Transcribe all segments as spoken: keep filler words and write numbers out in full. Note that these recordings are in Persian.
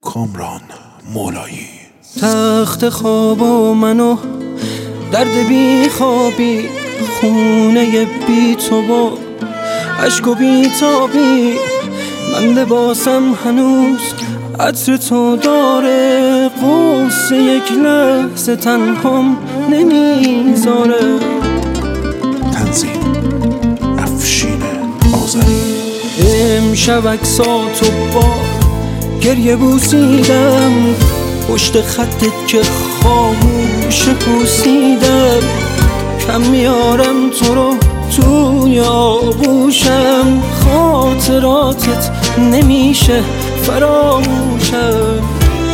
کامران مولایی. تخت خواب و منو درد بی خوابی، خونه بی تو با عشق و بی تابی، من لباسم هنوز عطر تو داره، قصه یک لحظه تنهام نمیذاره. تنظیم افشین آذری. امشب عکساتو با گریه بوسیدم، پشت خطت که خاموش پوسیدم، کم میارم تو رو توی آغوشم، خاطراتت نمیشه فراموشم.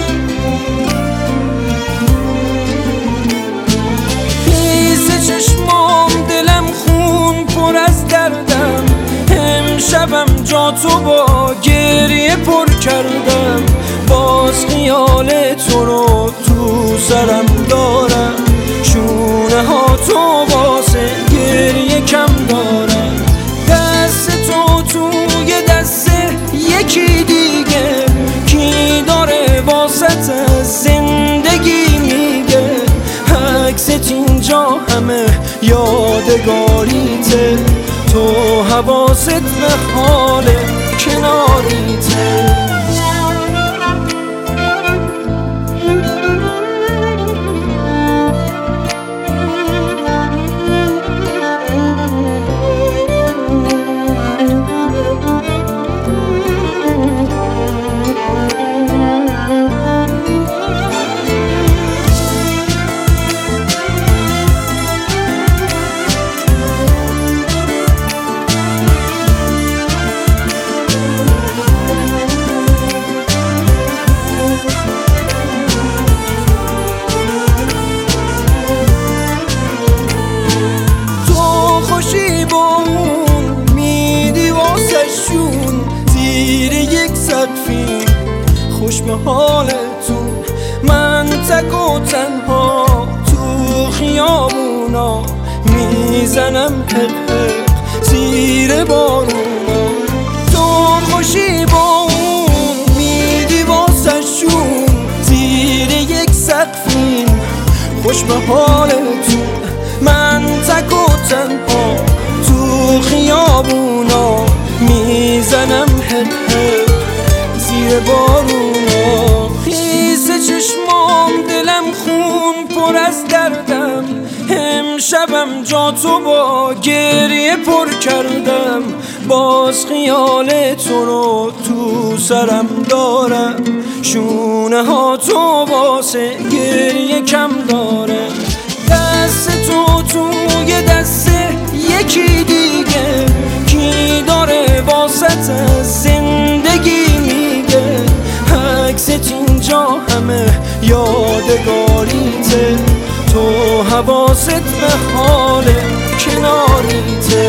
خیز چشمام دلم خون پر از دردم، امشبم جا تو با گریه پر کردم، باز خیال تو رو تو سرم دارم، شونه ها تو واسه گریه کم دارم، دست تو توی دست یکی دیگه، کی داره واسط زندگی میگه، عکست اینجا همه یادگاریته، تو حواست به حال کناریته. زیر یک سقفی خوش به حالتون، من تک و تنها تو خیابونا میزنم حق حق زیر بارونا، تو خوشی با اون میدی واسه شون، زیر یک سقفی خوش به حالتون، من تک و تنها تو خیابونا میزنم حق حق زیر بارونا. خیس چشمام دلم خون پر از دردم، امشبم جا تو با گریه پر کردم، باز خیال تو رو تو سرم دارم، شونه ها تو واسه گریه کم داره، دست تو توی دست یکی دیگه، کی داره واسط زندگی میگه، عکست اینجا همه یادگاریته، تو حواست به حال کناریته.